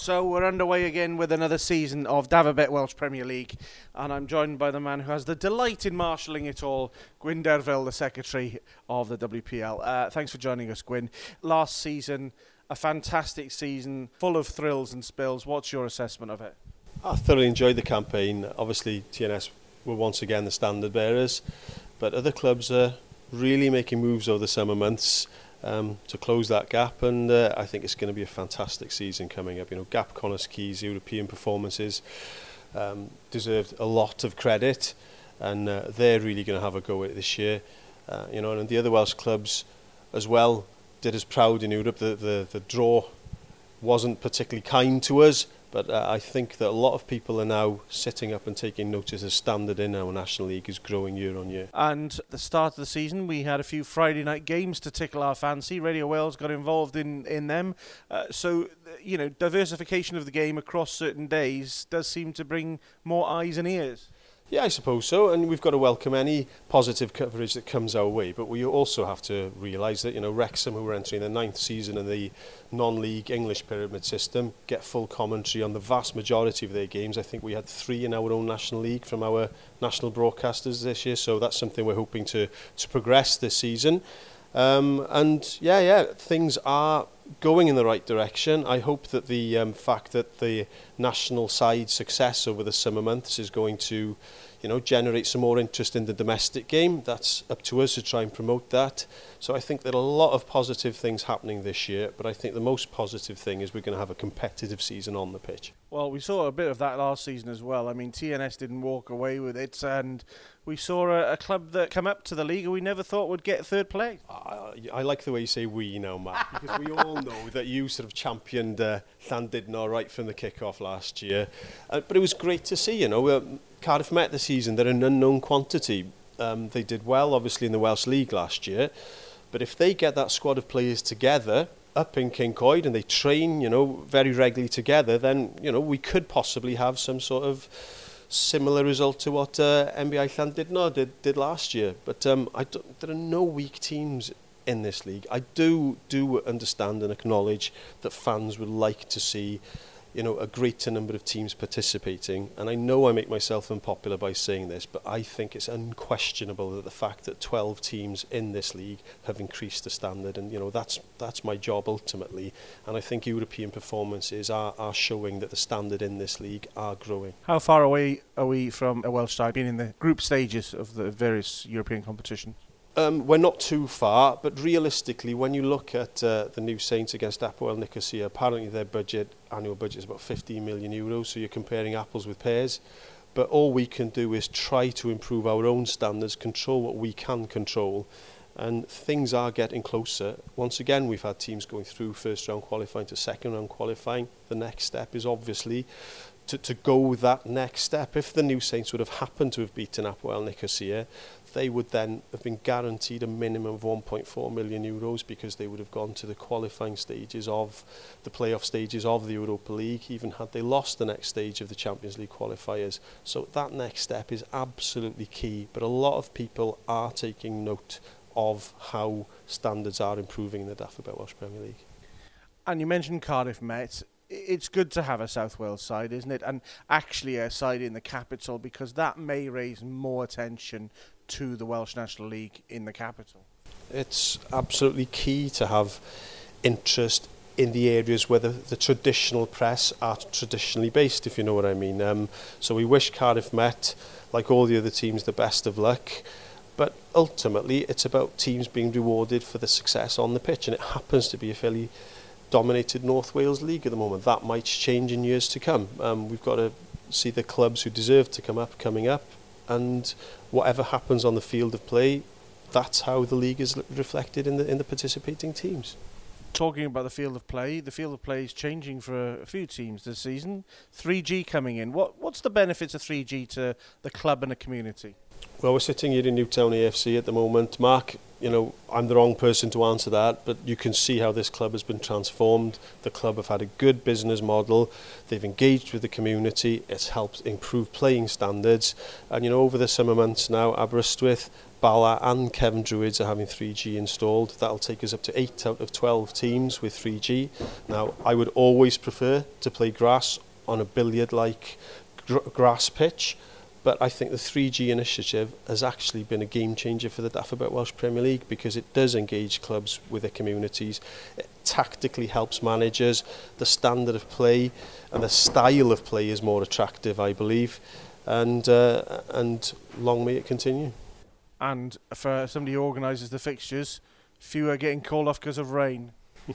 So we're underway again with another season of Davabet Welsh Premier League, and I'm joined by the man who has the delight in marshalling it all, Gwyn Derfil, the Secretary of the WPL. Thanks for joining us, Gwyn. Last season, a fantastic season, full of thrills and spills. What's your assessment of it? I thoroughly enjoyed the campaign. Obviously, TNS were once again the standard bearers, but other clubs are really making moves over the summer months to close that gap, and I think it's going to be a fantastic season coming up. You know, Gap Connah's Quay's European performances deserved a lot of credit, and they're really going to have a go at it this year. And the other Welsh clubs as well did us proud in Europe. The draw wasn't particularly kind to us, but I think that a lot of people are now sitting up and taking notice as standard in our National League is growing year on year. And at the start of the season, we had a few Friday night games to tickle our fancy. Radio Wales got involved in them. So, diversification of the game across certain days does seem to bring more eyes and ears. Yeah, I suppose so, and we've got to welcome any positive coverage that comes our way, but we also have to realise that, Wrexham, who are entering their 9th season in the non-league English pyramid system, get full commentary on the vast majority of their games. I think we had 3 in our own National League from our national broadcasters this year, so that's something we're hoping to progress this season. Things are going in the right direction. I hope that the fact that the national side success over the summer months is going to, generate some more interest in the domestic game. That's up to us to try and promote that. So I think there are a lot of positive things happening this year, but I think the most positive thing is we're going to have a competitive season on the pitch. Well, we saw a bit of that last season as well. I mean, TNS didn't walk away with it, and we saw a club that come up to the league and we never thought would get third place. I like the way you say we now, Matt, because we all know that you sort of championed Llandudno right from the kick-off last year. But it was great to see, Cardiff Met this season, they're an unknown quantity. They did well, obviously, in the Welsh League last year. But if they get that squad of players together up in Kincoed and they train, very regularly together, then, we could possibly have some sort of similar result to what MBI Llandudno did last year. But there are no weak teams in this league. I do understand and acknowledge that fans would like to see a greater number of teams participating, and I know I make myself unpopular by saying this, but I think it's unquestionable that the fact that 12 teams in this league have increased the standard, and that's my job ultimately, and I think European performances are showing that the standard in this league are growing. How far away are we from a Welsh side being in the group stages of the various European competitions? We're not too far, but realistically, when you look at the New Saints against Apoel Nicosia, apparently their annual budget is about 15 million euros, so you're comparing apples with pears. But all we can do is try to improve our own standards, control what we can control, and things are getting closer. Once again, we've had teams going through first round qualifying to second round qualifying. The next step is obviously to go that next step. If the New Saints would have happened to have beaten Apoel Nicosia, they would then have been guaranteed a minimum of 1.4 million euros because they would have gone to the qualifying stages of the playoff stages of the Europa League, even had they lost the next stage of the Champions League qualifiers. So that next step is absolutely key, but a lot of people are taking note of how standards are improving in the Davabet Welsh Premier League. And you mentioned Cardiff Met. It's good to have a South Wales side, isn't it? And actually a side in the capital, because that may raise more attention to the Welsh National League in the capital. It's absolutely key to have interest in the areas where the traditional press are traditionally based, if you know what I mean. So we wish Cardiff Met, like all the other teams, the best of luck. But ultimately, it's about teams being rewarded for the success on the pitch, and it happens to be a fairly dominated North Wales League at the moment. That might change in years to come. We've got to see the clubs who deserve to come up coming up, and whatever happens on the field of play, that's how the league is reflected in the participating teams. Talking about the field of play is changing for a few teams this season. 3G coming in. What's the benefits of 3G to the club and the community? Well, we're sitting here in Newtown AFC at the moment. Mark, I'm the wrong person to answer that, but you can see how this club has been transformed. The club have had a good business model. They've engaged with the community. It's helped improve playing standards. And, over the summer months now, Aberystwyth, Bala and Kevin Druids are having 3G installed. That'll take us up to 8 out of 12 teams with 3G. Now, I would always prefer to play grass on a billiard-like grass pitch, but I think the 3G initiative has actually been a game changer for the Dafabet Welsh Premier League, because it does engage clubs with their communities. It tactically helps managers. The standard of play and the style of play is more attractive, I believe. And long may it continue. And for somebody who organises the fixtures, fewer getting called off because of rain.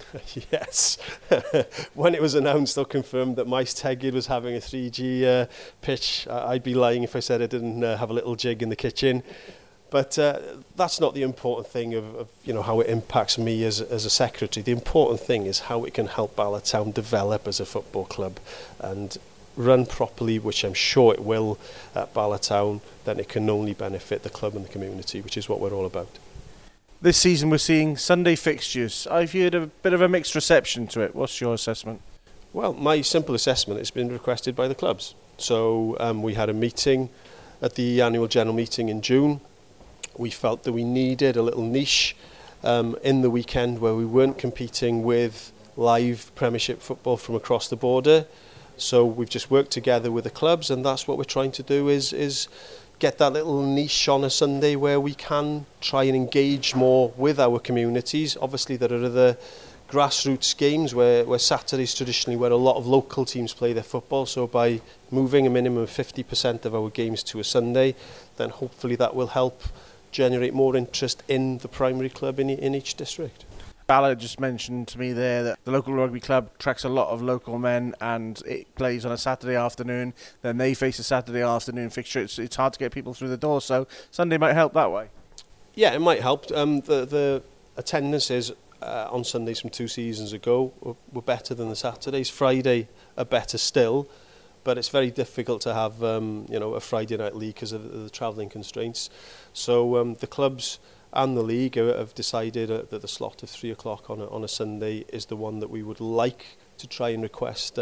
Yes. When it was announced or confirmed that Maes Tegid was having a 3G pitch, I'd be lying if I said I didn't have a little jig in the kitchen. But that's not the important thing of how it impacts me as a secretary. The important thing is how it can help Bala Town develop as a football club and run properly, which I'm sure it will at Bala Town. Then it can only benefit the club and the community, which is what we're all about. This season we're seeing Sunday fixtures. I've heard a bit of a mixed reception to it. What's your assessment? Well, my simple assessment has been requested by the clubs. So we had a meeting at the annual general meeting in June. We felt that we needed a little niche in the weekend where we weren't competing with live Premiership football from across the border. So we've just worked together with the clubs, and that's what we're trying to do is get that little niche on a Sunday where we can try and engage more with our communities. Obviously, there are other grassroots games where Saturday's traditionally where a lot of local teams play their football. So by moving a minimum of 50% of our games to a Sunday, then hopefully that will help generate more interest in the primary club in each district. Bala just mentioned to me there that the local rugby club attracts a lot of local men, and it plays on a Saturday afternoon. Then they face a Saturday afternoon fixture. It's hard to get people through the door, so Sunday might help that way. Yeah, it might help. The attendances on Sundays from 2 seasons ago were better than the Saturdays. Friday are better still, but it's very difficult to have a Friday night league because of the travelling constraints. So the clubs and the league have decided that the slot of 3 o'clock on a Sunday is the one that we would like to try and request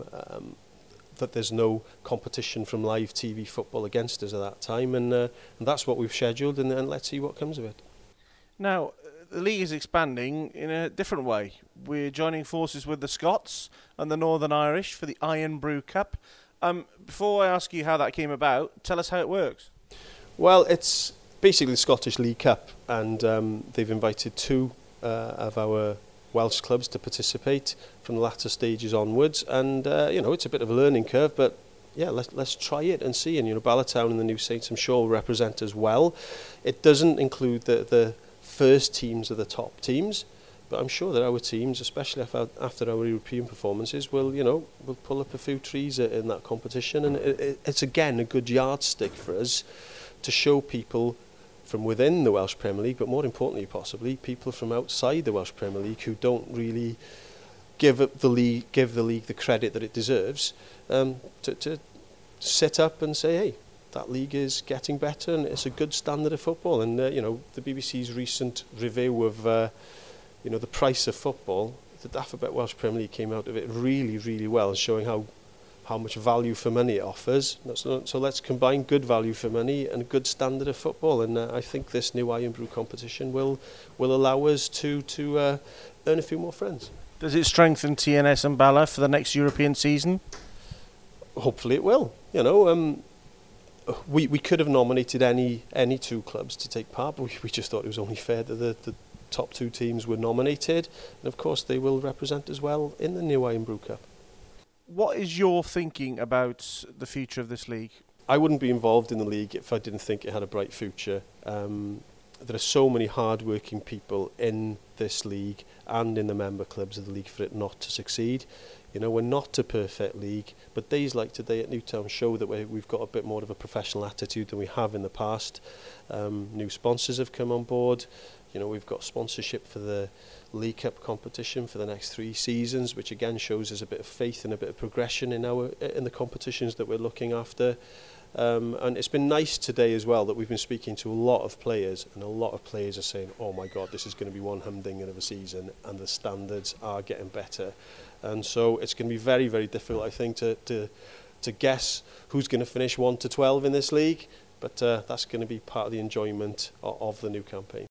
that there's no competition from live TV football against us at that time, and that's what we've scheduled, and let's see what comes of it. Now, the league is expanding in a different way. We're joining forces with the Scots and the Northern Irish for the Iron Brew Cup. Before I ask you how that came about, tell us how it works. Well, it's basically the Scottish League Cup, and they've invited 2 of our Welsh clubs to participate from the latter stages onwards, and it's a bit of a learning curve, but yeah, let's try it and see. And Bala Town and the New Saints, I'm sure, will represent us well. It doesn't include the first teams of the top teams, but I'm sure that our teams, especially after our European performances, will pull up a few trees in that competition, and it's again a good yardstick for us to show people from within the Welsh Premier League, but more importantly possibly people from outside the Welsh Premier League who don't really give the league the credit that it deserves, to sit up and say, hey, that league is getting better and it's a good standard of football. And the BBC's recent review of the price of football, the Dafabet Welsh Premier League came out of it really, really well, showing how much value for money it offers. So let's combine good value for money and a good standard of football, and I think this new Iron Brew competition will allow us to earn a few more friends. Does it strengthen TNS and Bala for the next European season? Hopefully it will. We could have nominated any 2 clubs to take part, but we just thought it was only fair that the top 2 teams were nominated, and of course they will represent us well in the new Iron Brew Cup. What is your thinking about the future of this league? I wouldn't be involved in the league if I didn't think it had a bright future. There are so many hard-working people in this league and in the member clubs of the league for it not to succeed. We're not a perfect league, but days like today at Newtown show that we've got a bit more of a professional attitude than we have in the past. New sponsors have come on board. We've got sponsorship for the League Cup competition for the next 3 seasons, which again shows us a bit of faith and a bit of progression in the competitions that we're looking after. And it's been nice today as well that we've been speaking to a lot of players, and a lot of players are saying, oh my God, this is going to be one humdinger of a season, and the standards are getting better. And so it's going to be very, very difficult, I think, to guess who's going to finish 1 to 12 in this league, but that's going to be part of the enjoyment of the new campaign.